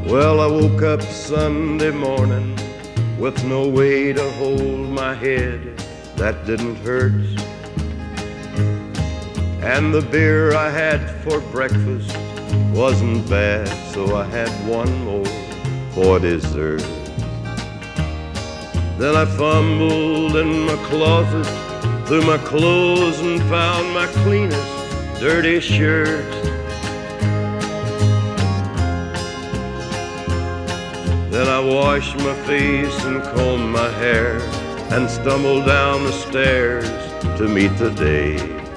Well, I woke up Sunday morning with no way to hold my head that didn't hurt. And the beer I had for breakfast wasn't bad, so I had one more for dessert. Then I fumbled in my closet through my clothes and found my cleanest dirty shirt. Then I washed my face and combed my hair and stumbled down the stairs to meet the day.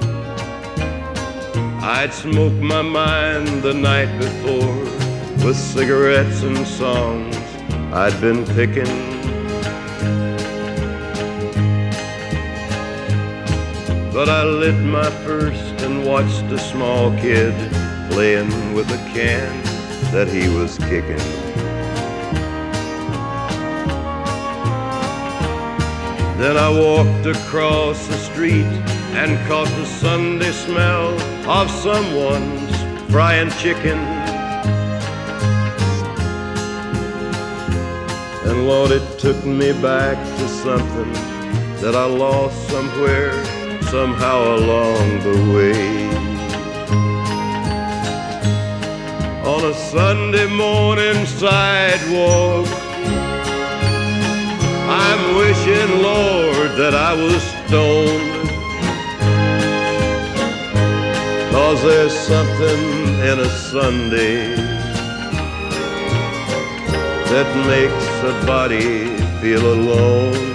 I'd smoked my mind the night before with cigarettes and songs I'd been picking. But I lit my first and watched a small kid playing with a can that he was kicking. Then I walked across the street and caught the Sunday smell of someone's frying chicken. And Lord, it took me back to something that I lost somewhere, somehow along the way. On a Sunday morning sidewalk, I'm wishing, Lord, that I was stoned, 'cause there's something in a Sunday that makes a body feel alone.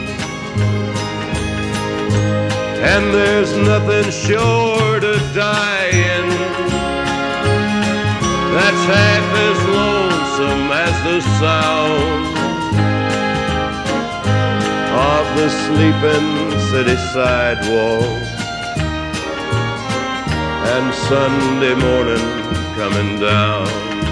And there's nothing short of dying that's half as lonesome as the sound of the sleeping city sidewalk and Sunday morning coming down.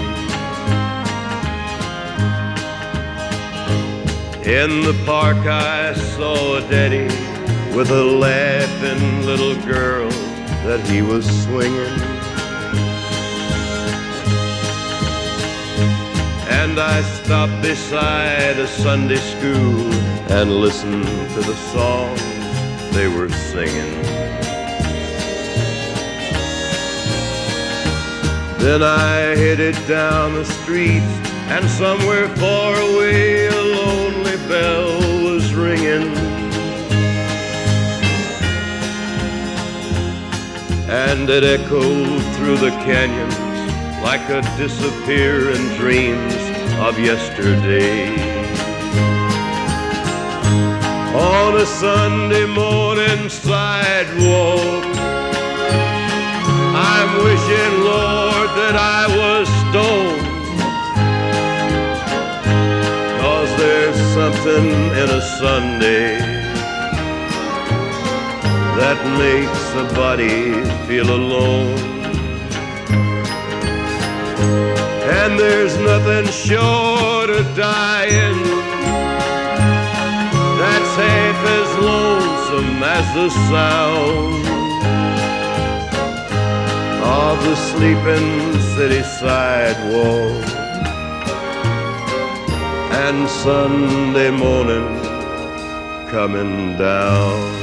In the park I saw a daddy with a laughing little girl that he was swinging. And I stopped beside a Sunday school and listened to the songs they were singing. Then I headed down the street, and somewhere far away a lonely bell was ringing. And it echoed through the canyons like a disappearing dreams of yesterday. On a Sunday morning sidewalk, I'm wishing, Lord, that I was stoned, 'cause there's something in a Sunday that makes a body feel alone. And there's nothing short of dying that's half as lonesome as the sound of the sleeping city sidewalk and Sunday morning coming down.